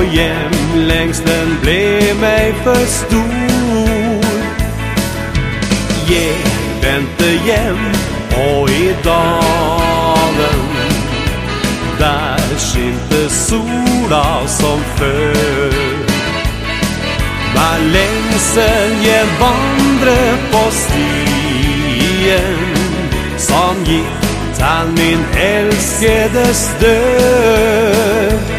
og hjemlengselen ble meg for stor. Jeg vendte hjem, og i dalen der skinte sola som før. Med lengsel jeg vandrer på stien som gikk til min elskedes død.